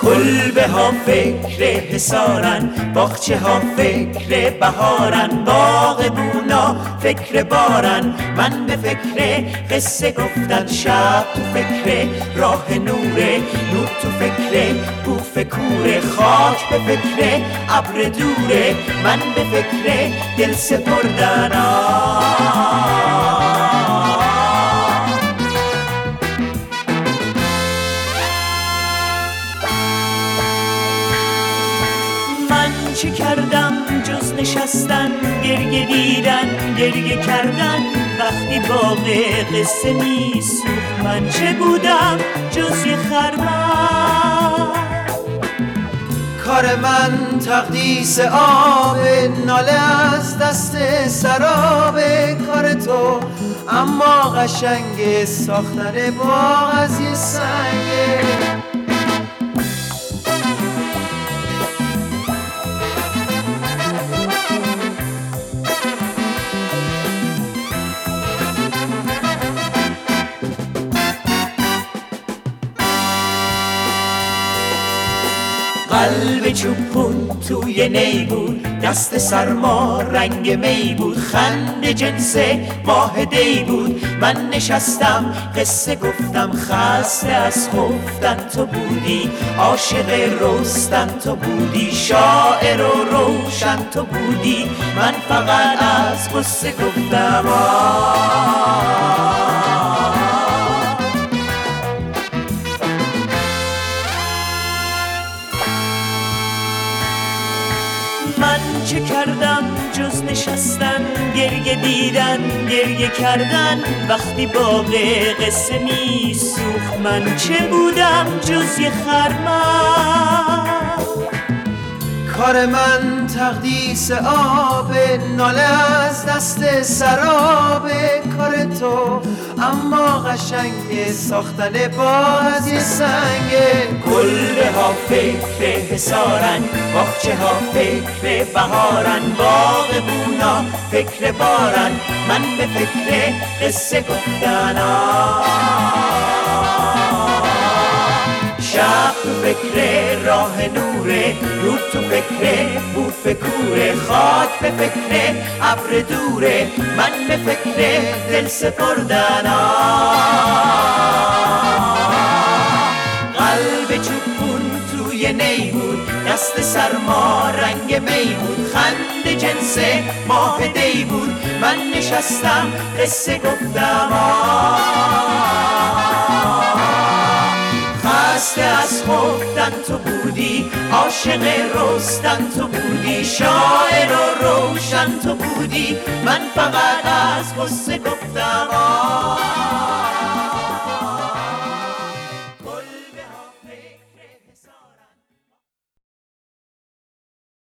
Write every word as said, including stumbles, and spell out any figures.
کلبه ها فکر حصارن، باغچه ها فکر بهارن، باغبونا فکر بارن، من به فکر قصه گفتن، شب تو فکر راه نوره، نور تو فکر بوف کوره، خاک به فکر ابر دوره، من به فکر دل سپردن. چه کردم جز نشستن، گریه دیدن، گریه کردن، وقتی باغ قصه می سوخت، من چه بودم جز یه خرمن. کار من تقدیس آب، ناله از دست سراب کار تو، اما قشنگ ساختن باغ از یه سنگه. قلب چوبون توی نی بود، دست سرما رنگ می بود، خنده جنس ماه دی بود، من نشستم قصه گفتم، خسته از خفتن تو بودی، عاشق رستن تو بودی، شاعر و روشن تو بودی، من فقط از قصه گفتم. من چه کردم جز نشستن، گریه دیدن، گریه کردن، وقتی باغ قصه می سوخت، من چه بودم جز یه خرمن. کار من تقدیس آب، ناله از دست سراب کار تو، اما قشنگ ساختن باغ از یه سنگه. کلبه ها فکر حصارن، باغچه ها فکر بهارن، باغبونا فکر بارن، من به فکر قصه گفتن. شب تو فکر راه نوره، نور تو فکر بوف کوره، خاک به فکر ابر دوره، من به فکر دل سپردن. قلب چوبون توی نی بود، دست سرما رنگ می بود، خنده جنس ماه دی بود، من نشستم قصه گفتم. خسته از خفتن تو بودی، عاشق رستن تو بودی، شاعر و روشن تو بودی، من فقط از قصه گفتم.